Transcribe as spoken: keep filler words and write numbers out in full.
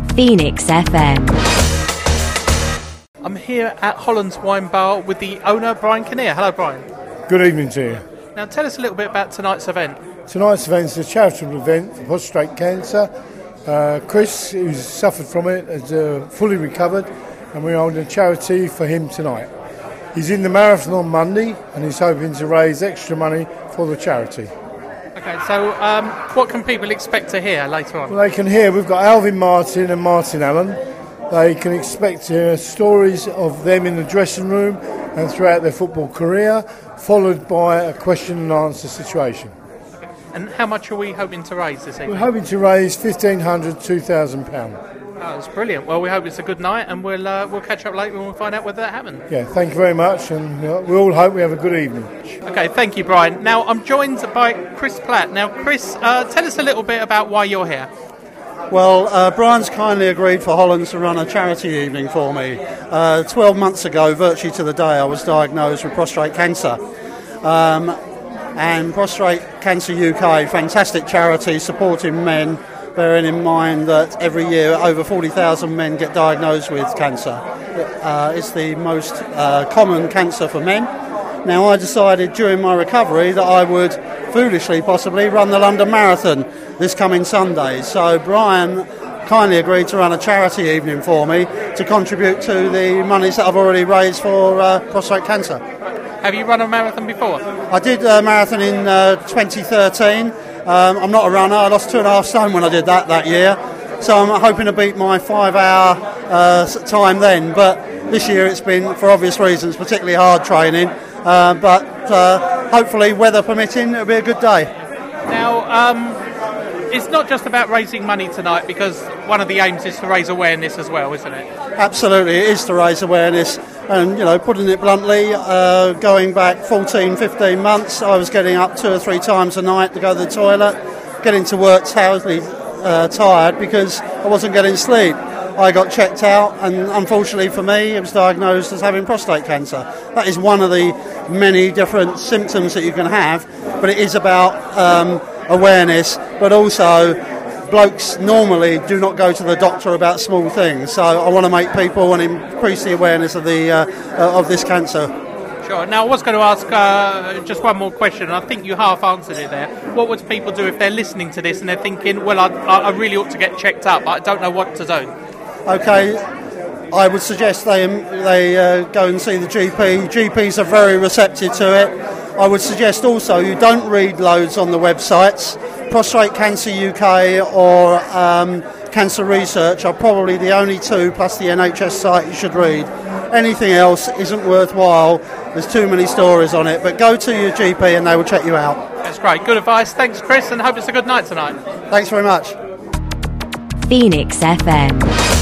Phoenix F M. I'm here at Holland's Wine Bar with the owner, Brian Kinnear. Hello, Brian. Good evening to you. Now, tell us a little bit about tonight's event. Tonight's event is a charitable event for prostate cancer. Uh, Chris, who's suffered from it, is uh, fully recovered, and we're holding a charity for him tonight. He's in the marathon on Monday, and he's hoping to raise extra money for the charity. Okay, so um, what can people expect to hear later on? Well, they can hear, we've got Alvin Martin and Martin Allen. They can expect to hear stories of them in the dressing room and throughout their football career, followed by a question and answer situation. And how much are we hoping to raise this evening? We're hoping to raise fifteen hundred pounds, two thousand pounds. Oh, that's brilliant. Well, we hope it's a good night, and we'll uh, we'll catch up later and we'll find out whether that happened. Yeah, thank you very much, and uh, we all hope we have a good evening. Okay, thank you, Brian. Now, I'm joined by Chris Platt. Now, Chris, uh, tell us a little bit about why you're here. Well, uh, Brian's kindly agreed for Hollands to run a charity evening for me. Uh, Twelve months ago, virtually to the day, I was diagnosed with prostate cancer. Um, and Prostate Cancer U K, fantastic charity supporting men, bearing in mind that every year over forty thousand men get diagnosed with cancer. Uh, it's the most uh, common cancer for men. Now, I decided during my recovery that I would, foolishly possibly, run the London Marathon this coming Sunday. So Brian kindly agreed to run a charity evening for me to contribute to the monies that I've already raised for uh, prostate cancer. Have you run a marathon before? I did a marathon in uh, twenty thirteen. Um, I'm not a runner. I lost two and a half stone when I did that that year. So I'm hoping to beat my five-hour uh, time then. But this year it's been, for obvious reasons, particularly hard training. Uh, but uh, hopefully, weather permitting, it'll be a good day. Now, um, it's not just about raising money tonight, because one of the aims is to raise awareness as well, isn't it? Absolutely, it is to raise awareness. And, you know, putting it bluntly, uh, going back fourteen, fifteen months, I was getting up two or three times a night to go to the toilet, getting to work terribly uh, tired because I wasn't getting sleep. I got checked out, and unfortunately for me, it was diagnosed as having prostate cancer. That is one of the many different symptoms that you can have, but it is about um, awareness, but also blokes normally do not go to the doctor about small things. So I want to make people and increase the awareness of the uh, uh, of this cancer. Sure. Now, I was going to ask uh, just one more question, and I think you half answered it there. What would people do if they're listening to this and they're thinking, well, I, I really ought to get checked up, but I don't know what to do? Okay, I would suggest they they uh, go and see the G P. G Ps are very receptive to it. I would suggest also you don't read loads on the websites. Prostate Cancer U K or um, Cancer Research are probably the only two, plus the N H S site, you should read. Anything else isn't worthwhile. There's too many stories on it. But go to your G P and they will check you out. That's great. Good advice. Thanks, Chris, and hope it's a good night tonight. Thanks very much. Phoenix F M.